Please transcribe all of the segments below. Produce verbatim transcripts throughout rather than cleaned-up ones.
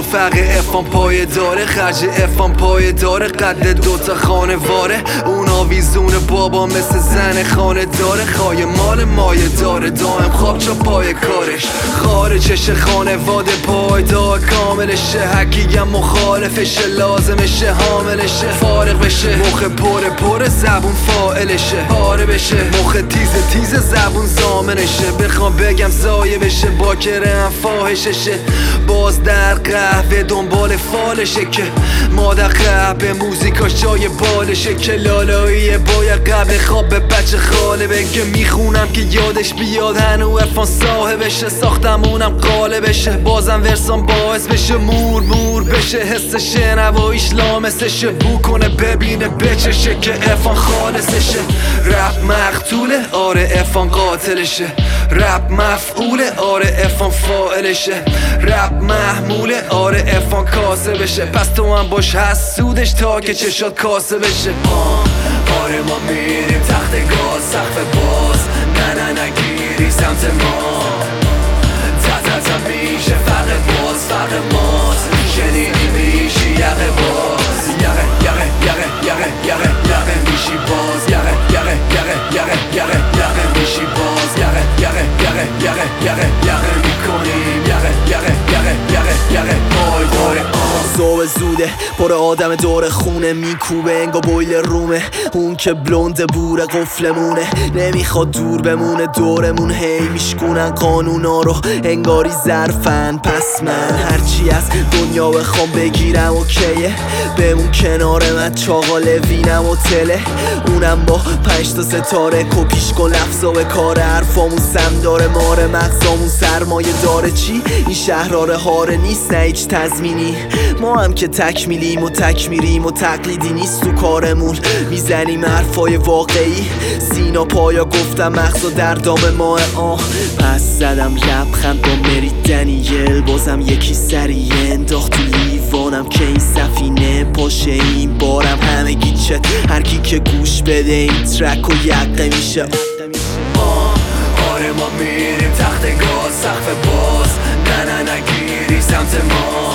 فقر افام پای داره، خرج افام پای داره، قد دوتا خانه واره، اون آویزون بابا مثل زن خانه داره، خواهی مال مایه داره، دائم خواب چا پای کارش، خارجش خانواده پایدار کاملشه، هکیم مخالفشه لازمشه حاملشه، فارغ بشه مخ پره پره زبون فائلشه، پاره بشه مخ تیز تیز زبون زامنشه، بخوام بگم زایه بشه باکره هم فاحششه، باز در قهوه دنبال فالشه که مادر قهوه موزیکاش جای بالشه، که لالاییه باید قبل خواب به بچه خاله بگه میخونم که یادش بیاد هنو افان صاحبشه، ساختمونم قالبشه بازم ورسان باعث بشه مور مور بشه، حس شنواییش لامسشه بو کنه ببینه بچشه که افان خالصشه، رپ مقتوله آره افان قاتلشه، رپ مفعوله آره افان فاعلشه، رپ محموله آره افان کاسه بشه، پس تو هم باش حسودش تا که چشات کاسه بشه. آره ما میریم تخت گاز سقف باز، نه نه نگیری سمت ما، تا تا تا میشه فرق باز فرق ماست، شنیدی میشی یقه باز، یقه یقه یقه یقه یقه یقه میشی باز، یقه یقه یقه یقه یقه یقه میشی باز، یقه یقه یقه یقه یقه یقه میکنیم، یقه یقه یقه یقه یقه پای داره. صبح زوده پر آدم دور خونه میکوبه انگا بویلر رومه، اون که بلنده بوره قفلمونه، نمیخواد دور بمونه دورمون، هی میشکونن قانونا رو انگاری ظرفن، پس من هرچی از دنیا بخوام بگیرم اوکیه، بمون کنار من چاقال وینم و تله، اونم با پنج تا ستاره کپیش کن لفظا به کار، حرفامون سم داره ماره مغزامون سرمایه داره، چی؟ این شهراره هاره نیست نه هیچ تضمینی، ما هم که تکمیلیم و تکمیریم و تقلیدی نیست تو کارمون، میزنیم حرفای واقعی سینا پایا گفتم مغزا در دام ماه، آه پس زدم لبخند با مری دنیل، بازم یکی سریع انداخت تو لیوانم که این سفینه پاشه این بارم همه گیچه، هر کی که گوش بده این ترک و یقه میشه. آره ما میریم تخت گاز سقف باز، نه نه نگیری سمت ما،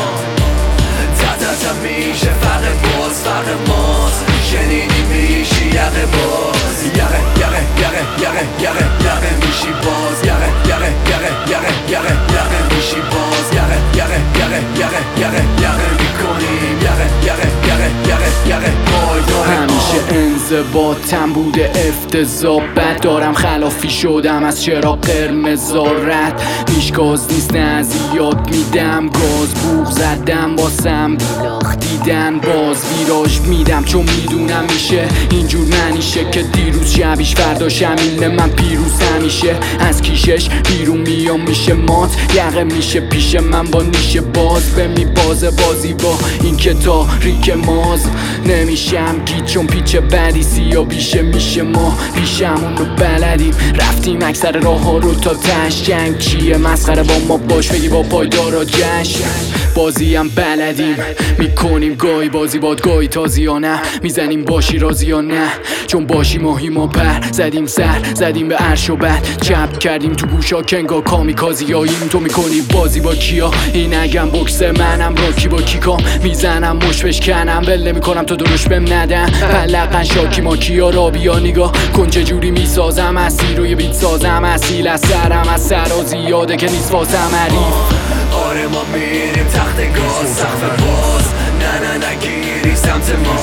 تا تا تا میشه فرق باز فرق ماست، شنیدی میشی یقه باز، یقه یقه یقه یقه یقه یقه میشی باز، یقه یقه یقه یقه یقه یقه میشی باز، یقه یقه یقه یقه یقه یقه میکنیم، یقه یقه یقه یقه یقه پای داره. همیشه انضباطم بوده افتضاح، بد دارم خلافی شدم از چرا قرمزا رد پیشگاز نیست نه از یاد میدم، گاز بوغ زدم باسم بیلاخ دیدن، باز ویراژ میدم چون میدونم میشه اینجور منیشه که دیروز شبیش فرداش همینه، من پیروز همیشه از کیشش بیرون میام میشه مات، یقه میشه پیش من با نیشه باز، به می بازه بازی با این که تاریک ماز، نمیشم گیت چون پیچ بدی سیا بیشه میشه، ما پیشمون رو بلدیم رفتیم اکثر راه ها رو تا تش، جنگ چیه مسخره با ما باش بگی با پایدارا جشن، بازی هم بلدیم میکنیم گاهی بازی باد گاهی تازی یا نه، میزنیم باشی رازی یا نه، چون باشی ماهی ما پر زدیم سر زدیم به عرش و بد، چپ کردیم تو گوشا کنگا کامیکازی یاییم، تو میکنی بازی با کیا این اگم بکس منم راکی با کیکام میزنم مش بشکنم ول نمیکنم تو دروش بهم ندن، پلقن شاکی ما کیا را بیا نگاه کن چه جوری میسازم اسیر و یه بیت سازم اصیل از سرم از سرا زیاده که نیست واسم حریف. آره ما میریم تخت گاز سقف باز، نه نه نگیری سمت ما،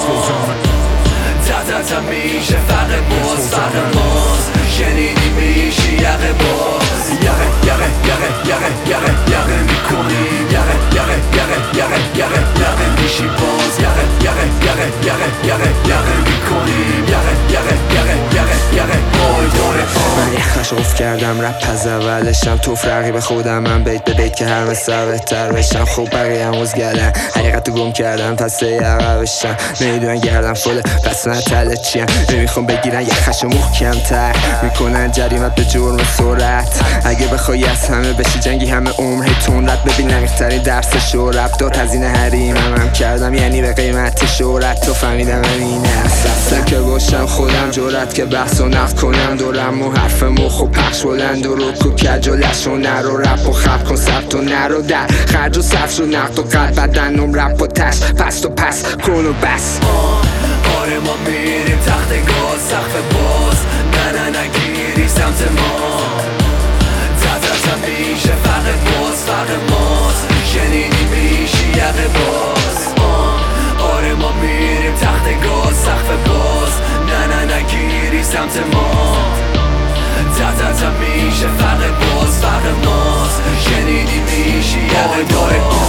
تا تا تا میشه فرق باز فرق ماست، شنیدی میشی یقه باز، یقه یقه یقه یقه یقه یقه میکنیم، یقه یقه یقه یقه یقه یقه میشی باز، یقه یقه یقه یقه یقه یقه میکنیم، یقه یقه یقه یقه یقه پای داره. من یخش افت کردم رپ از اولشم توف رقیب خودم، من بیت به بیت که همه سر بهتر بشم، خوب بقیه هم وزگردن حقیقت گم کردم پس یقبشم، نمیدونن گردم فله پس نتله چیم، نمیخوام بگیرن یخش محکم تر میکنن جریمت به جرم سرعت، اگه بخوای از همه بشی جنگی همه عمر هیتون رد ببین نمیخترین درس شورت، داد هزینه حریم هم, هم کردم یعنی به قیمت شورت، تو فهمیدم همینه اصلا که باشم خودم جورت که بحث و نقد کنم دورم و حرف مخ و پخش بلند و رکو کج و لش و نرو رپ و خب کن ثبت و نرو در خرج و صفر و نقد و قلب بدنم رپ و تش پست و پس کن و بس. آره ما میریم تخت گاز سقف باز نه نه نگیری سمت ما تترتم میشه فقر باز فقر ماست شنیدی میشی یقه باز. آره ما میریم تخت گاز سقف باز نه نه نگیری سمت ما تترتم میشه فقر باز فقر ماست شنیدی میشی یقه باز.